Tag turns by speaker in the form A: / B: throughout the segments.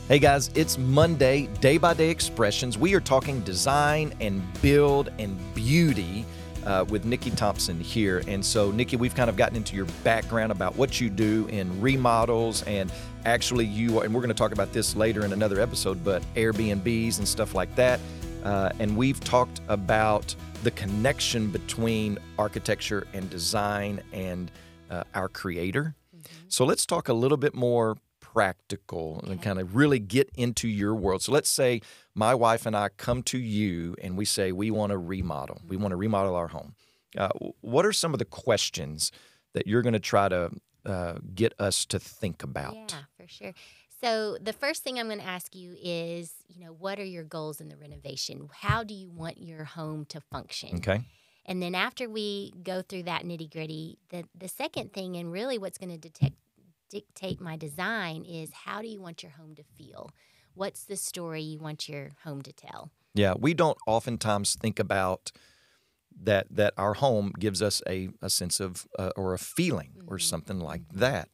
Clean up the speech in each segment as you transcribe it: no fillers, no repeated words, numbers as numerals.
A: Hey guys, it's Monday, Day by Day Expressions. We are talking design and build and beauty with Nikki Thompson here. And so, Nikki, we've kind of gotten into your background about what you do in remodels, and actually and we're going to talk about this later in another episode, but Airbnbs and stuff like that. And we've talked about the connection between architecture and design and our creator. Mm-hmm. So let's talk a little bit more practical and kind of really get into your world. So let's say my wife and I come to you and we say we want to remodel. We want to remodel our home. What are some of the questions that you're going to try to get us to think about?
B: Yeah, for sure. So the first thing I'm going to ask you is, what are your goals in the renovation? How do you want your home to function?
A: Okay.
B: And then after we go through that nitty-gritty, the second thing, and really what's going to dictate my design, is how do you want your home to feel? What's the story you want your home to tell?
A: Yeah, we don't oftentimes think about that our home gives us a sense of or a feeling or something like that.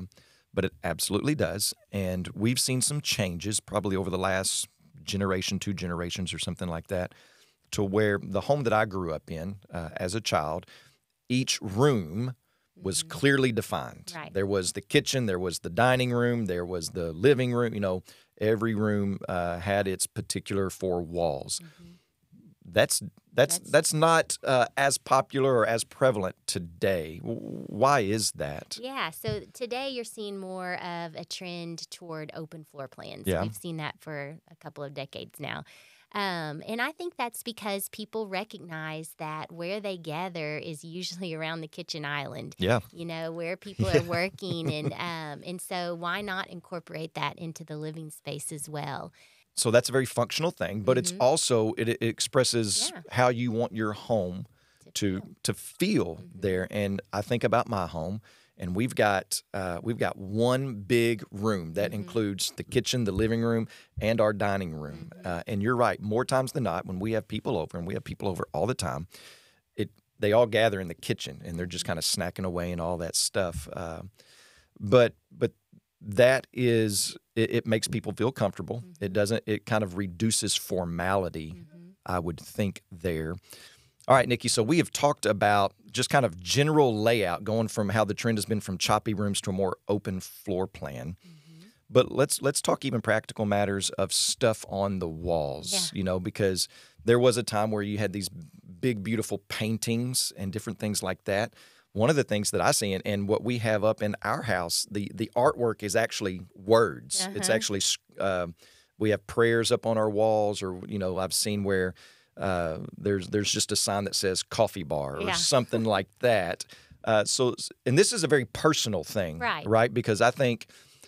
A: But it absolutely does. And we've seen some changes probably over the last generation, 2 generations or something like that, to where the home that I grew up in as a child, each room was clearly defined.
B: Right.
A: There was the kitchen, there was the dining room, there was the living room. Every room had its particular 4 walls. Mm-hmm. That's not as popular or as prevalent today. Why is that?
B: Yeah, so today you're seeing more of a trend toward open floor plans.
A: Yeah.
B: We've seen that for a couple of decades now. And I think that's because people recognize that where they gather is usually around the kitchen island.
A: Yeah.
B: Where people are working. And so why not incorporate that into the living space as well?
A: So that's a very functional thing, but it's also, it expresses how you want your home to feel there. And I think about my home, and we've got one big room that includes the kitchen, the living room, and our dining room. And you're right, more times than not, when we have people over, and we have people over all the time, they all gather in the kitchen, and they're just kind of snacking away and all that stuff. But that is, it makes people feel comfortable. It kind of reduces formality, I would think, there. All right, Nikki, so we have talked about just kind of general layout, going from how the trend has been from choppy rooms to a more open floor plan. But let's talk even practical matters of stuff on the walls, because there was a time where you had these big, beautiful paintings and different things like that. One of the things that I see, and what we have up in our house, the artwork is actually words. It's actually, we have prayers up on our walls, or, I've seen where there's just a sign that says coffee bar or something like that. And this is a very personal thing, right? Because I think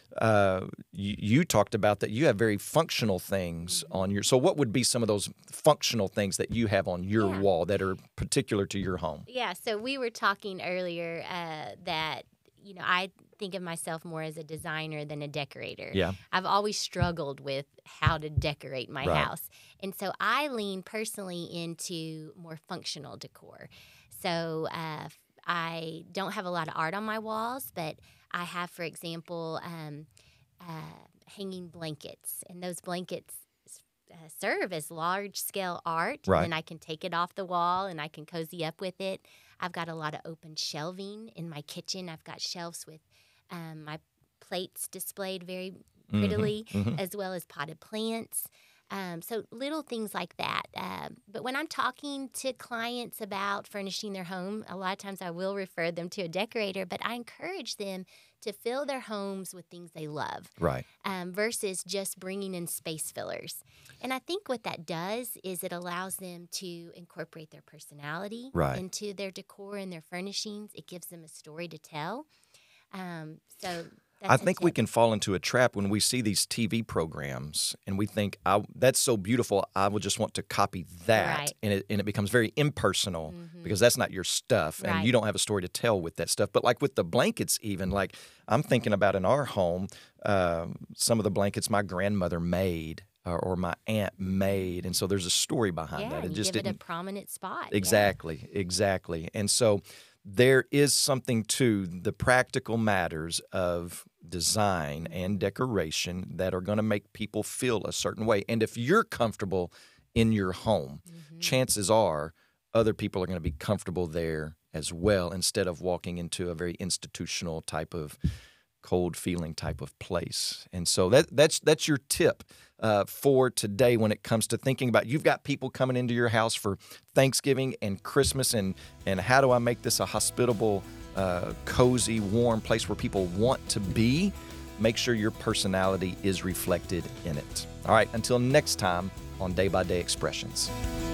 A: you talked about that you have very functional things on your. So what would be some of those functional things that you have on your wall that are particular to your home?
B: Yeah. So we were talking earlier that I think of myself more as a designer than a decorator.
A: Yeah.
B: I've always struggled with how to decorate my house. And so I lean personally into more functional decor. So I don't have a lot of art on my walls, but I have, for example, hanging blankets. And those blankets serve as large-scale art.
A: Right.
B: And then I can take it off the wall and I can cozy up with it. I've got a lot of open shelving in my kitchen. I've got shelves with my plates displayed very prettily, as well as potted plants. So little things like that. But when I'm talking to clients about furnishing their home, a lot of times I will refer them to a decorator, but I encourage them to fill their homes with things they love,
A: right?
B: Versus just bringing in space fillers. And I think what that does is it allows them to incorporate their personality into their decor and their furnishings. It gives them a story to tell.
A: I think we can fall into a trap when we see these TV programs and we think, that's so beautiful, I would just want to copy that.
B: Right.
A: And it becomes very impersonal because that's not your stuff and you don't have a story to tell with that stuff. But like with the blankets even, like I'm thinking about in our home, some of the blankets my grandmother made or my aunt made. And so there's a story behind that.
B: It just give it a prominent spot.
A: Exactly. And so there is something to the practical matters of design and decoration that are going to make people feel a certain way. And if you're comfortable in your home, chances are other people are going to be comfortable there as well, instead of walking into a very institutional type of cold feeling type of place. And so that's your tip for today when it comes to thinking about, you've got people coming into your house for Thanksgiving and Christmas, and how do I make this a hospitable, cozy, warm place where people want to be? Make sure your personality is reflected in it. All right, until next time on Day by Day Expressions.